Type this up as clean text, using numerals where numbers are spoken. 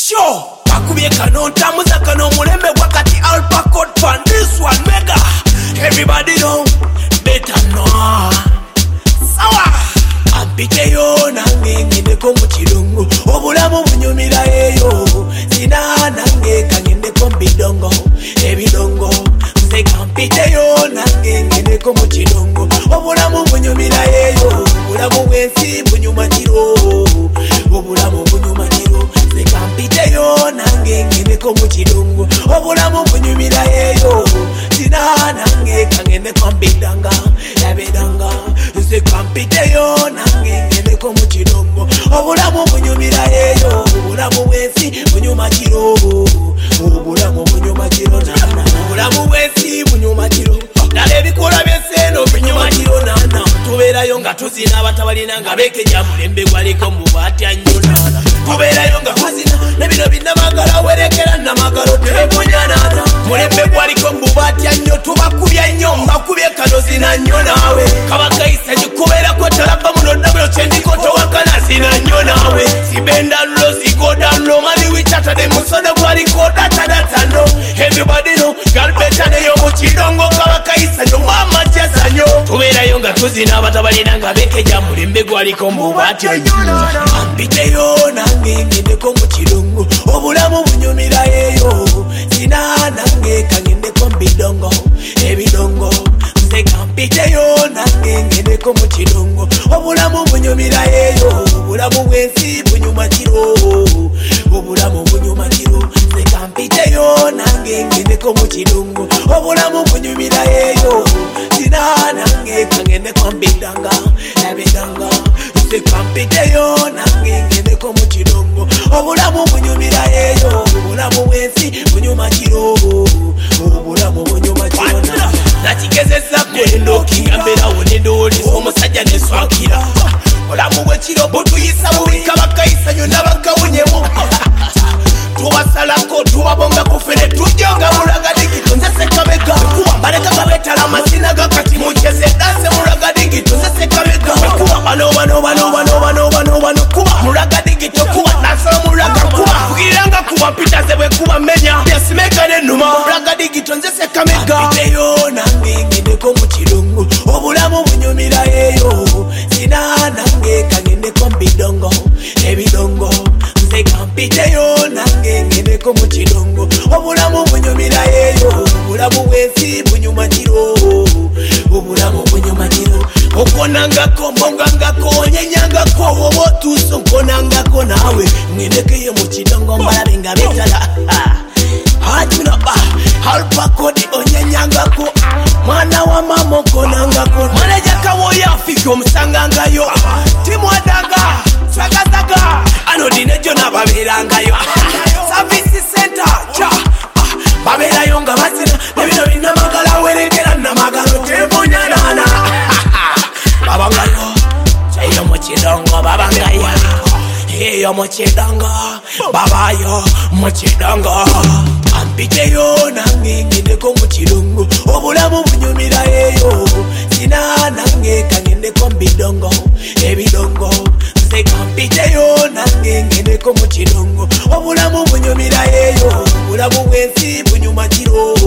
Sure, bakubye kano ntamuza kano mulembe wakati Alpha Code fan this one mega. Everybody know, better know. Sawa, ampiteyo nange ngendeko mu kirungu. Obulamu bunyumira eyo, sina nange kangendeko mbidongo. Ebidongo, nze kampiteyo nange ngendeko mu kirungu. Obulamu bunyumira eyo, obulamu bwensi bunyuma kiro. Obulamu bunyuma kiro, nze kampiteyo nange ngendeko mu kirungu. Obulamu bunyumira eyo, sina nange kangendeko mbidanga. Ebidanga, nze kampiteyo nange ngendeko mu kirungu. Obulamu bunyumira eyo, obulamu bwensi bunyuma kiro. Obulamu bunyuma kiro nana, obulamu bwensi bunyuma kiro. Dale bikola byeseno binyuma kiro nana. Tubeerayo nga tuzina abatabalina nga beekenya mulembe gwaliko mu batya nnyo nana. Tubeerayo nga twazina nebino binnamagala werekera namagalo tebunya nana. Mulembe gwaliko mu batya nnyo tubakubya nnyo mbakubye kano zina nnyo naawe. Kabaka isa gikubeerako talaba muno nabyo kyendiko towakana zina nnyo naawe. Sibenda nlo zigoda nlo mali wichatade musono gwaliko datadata no. Everybody know galbeta neyo mu kidongo kabaka isa nyo mama jasa nyo. Tubeerayo nga tuzina abatabalina nga beekenya mulembe gwaliko mu batya nnyo. Ampiteyo nange ngendeko mu kirungu. Obulamu bunyumira eyo, sina nange kangendeko mbidongo. Ebidongo, nze kampiteyo nange ngendeko mu kirungu. Obulamu bunyumira eyo, obulamu bwensi bunyuma kiro. Obulamu bunyuma kiro, nze kampiteyo nange ngendeko mu kirungu. Obulamu bunyumira eyo, sina nange kangendeko mbidanga. Ebidanga, nze kampiteyo nange ngendeko mu kirungu. Obulamu bunyumira eyo, obulamu bwensi bunyuma kiro. Obulamu bunyuma kiro nana. Nakigezesa kwendo kingamberawo nendooliza omusajja neswakira. Obulamu bwekiro butuyisa bubi kabaka isa yonna bakawunyemu. Tubasalako tubabonga kufere tujonga mulaga digito nze Ssekabega. Baleka kabetala amasina gakati mukyeze danse mulaga digito nze Ssekabega. Bano kuba mulaga digito kuba nasala mulaga kuba kugiranga kuba pita zebwe kuba menya yasimeka nenuma mulaga digito nze Ssekabega. Ampiteyo nange ngendeko mu kirungu. Obulamu bunyumira eyo, sina nange kangendeko mbidongo. Ebidongo, nze kampiteyo nange ngendeko mu kirungu. Obulamu bunyumira eyo, obulamu bwensi bunyuma kiro. Obulamu bunyuma kiro, okonangako mbongangako onyenyangako oba otuuse nkonangako naawe ngendekeyo mu kidongo mbalabe nga betala. Hajunaba Alpha Code onyenyangako mwana wa mama okonangako. Manager kawoya afike omusangangayo timu adaga swagazaga ano dinejo nababeerangayo. Service center cha babeerayo nga bazina nebino binnamagala werekera namagalo tebunya nana. Babangayo eyo mu kidongo babangayo eyo mu kidongo babayo mu kidongo. Ampiteyo nange ngendeko mu kirungu. Obulamu bunyumira eyo, sina nange kangendeko mbidongo. Ebidongo, nze kampiteyo nange ngendeko mu kirungu. Obulamu bunyumira eyo, obulamu bwensi bunyuma kiro.